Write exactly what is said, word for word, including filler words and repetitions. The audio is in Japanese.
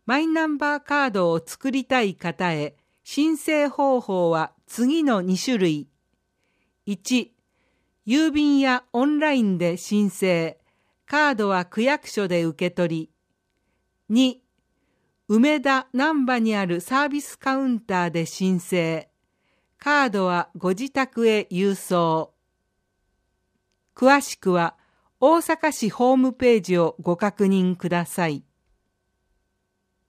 マイナンバーカードを作りたい方へ、申請方法は次のに種類。いち、郵便やオンラインで申請、カードは区役所で受け取り。に、梅田難波にあるサービスカウンターで申請、カードはご自宅へ郵送。詳しくは大阪市ホームページをご確認ください。